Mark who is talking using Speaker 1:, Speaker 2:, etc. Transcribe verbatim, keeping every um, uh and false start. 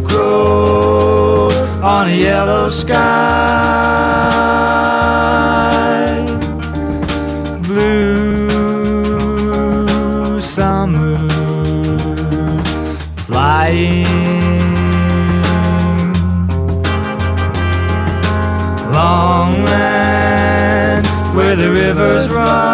Speaker 1: crows on a yellow sky. Blue summer flying, long land where the rivers run.